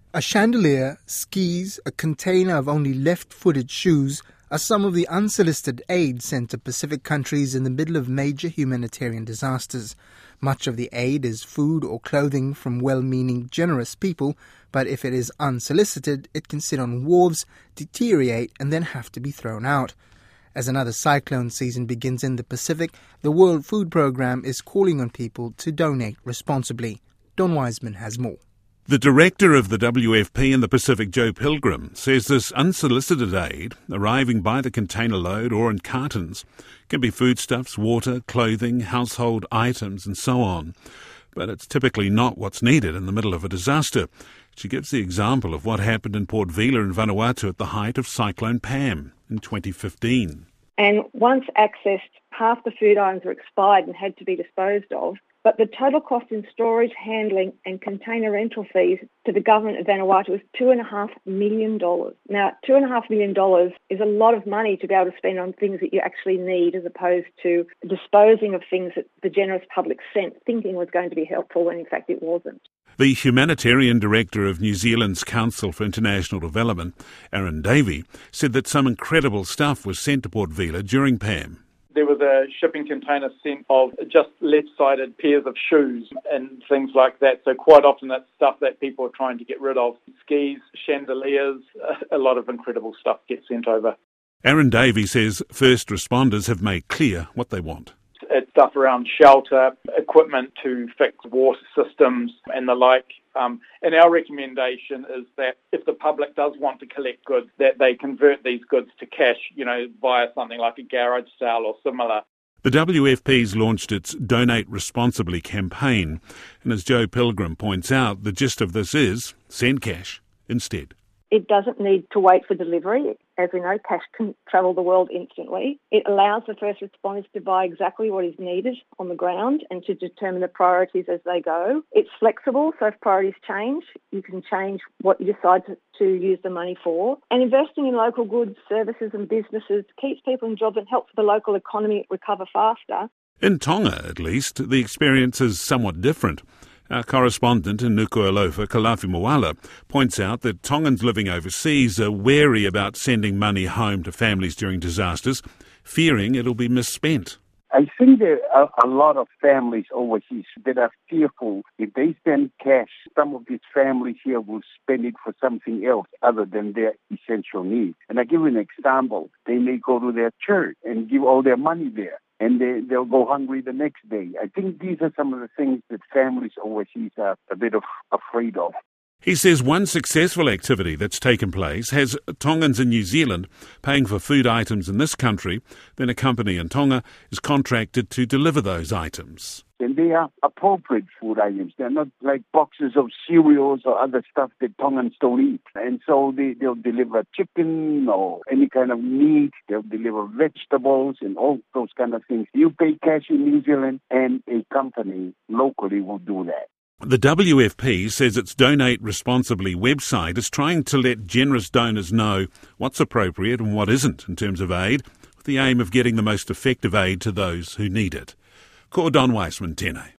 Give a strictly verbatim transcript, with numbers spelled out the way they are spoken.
A chandelier, skis, a container of only left-footed shoes are some of the unsolicited aid sent to Pacific countries in the middle of major humanitarian disasters. Much of the aid is food or clothing from well-meaning, generous people, but if it is unsolicited, it can sit on wharves, deteriorate, and then have to be thrown out. As another cyclone season begins in the Pacific, the World Food Programme is calling on people to donate responsibly. Don Wiseman has more. The director of the W F P in the Pacific, Joe Pilgrim, says this unsolicited aid, arriving by the container load or in cartons, can be foodstuffs, water, clothing, household items and so on. But it's typically not what's needed in the middle of a disaster. She gives the example of what happened in Port Vila in Vanuatu at the height of Cyclone Pam in twenty fifteen. And once accessed, half the food items were expired and had to be disposed of. But the total cost in storage, handling and container rental fees to the government of Vanuatu was two point five million dollars. Now, two point five million dollars is a lot of money to be able to spend on things that you actually need as opposed to disposing of things that the generous public sent thinking was going to be helpful when in fact it wasn't. The humanitarian director of New Zealand's Council for International Development, Aaron Davey, said that some incredible stuff was sent to Port Vila during Pam. There was a shipping container sent of just left-sided pairs of shoes and things like that. So quite often that's stuff that people are trying to get rid of. Skis, chandeliers, a lot of incredible stuff gets sent over. Aaron Davey says first responders have made clear what they want. It's stuff around shelter, equipment to fix water systems and the like. Um, and our recommendation is that if the public does want to collect goods, that they convert these goods to cash, you know, via something like a garage sale or similar. The W F P's launched its Donate Responsibly campaign. And as Joe Pilgrim points out, the gist of this is send cash instead. It doesn't need to wait for delivery. As we know, cash can travel the world instantly. It allows the first responders to buy exactly what is needed on the ground and to determine the priorities as they go. It's flexible, so if priorities change, you can change what you decide to, to use the money for. And investing in local goods, services and businesses keeps people in jobs and helps the local economy recover faster. In Tonga, at least, the experience is somewhat different. Our correspondent in Nuku'alofa, Kalafi Moala, points out that Tongans living overseas are wary about sending money home to families during disasters, fearing it'll be misspent. I think there are a lot of families overseas that are fearful. If they send cash, some of these families here will spend it for something else other than their essential needs. And I give you an example. They may go to their church and give all their money there, and they, they'll go hungry the next day. I think these are some of the things that families overseas are a bit of afraid of. He says one successful activity that's taken place has Tongans in New Zealand paying for food items in this country, then a company in Tonga is contracted to deliver those items. And they are appropriate food items. They're not like boxes of cereals or other stuff that Tongans don't eat. And so they, they'll deliver chicken or any kind of meat. They'll deliver vegetables and all those kind of things. You pay cash in New Zealand and a company locally will do that. The W F P says its Donate Responsibly website is trying to let generous donors know what's appropriate and what isn't in terms of aid, with the aim of getting the most effective aid to those who need it. Ko Don Wiseman, Tēnei.